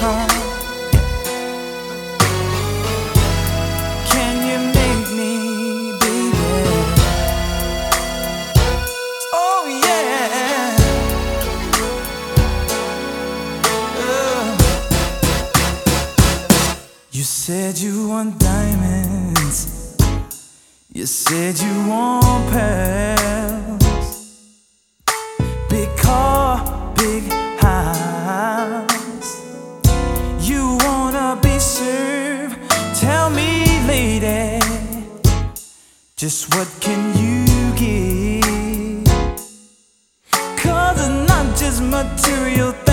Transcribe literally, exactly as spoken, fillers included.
Can you make me, baby? Oh yeah. Uh. You said you want diamonds. You said you want pearls. Big car, big house. You wanna be served. Tell me, lady, just what can you give? 'Cause it's not just material things.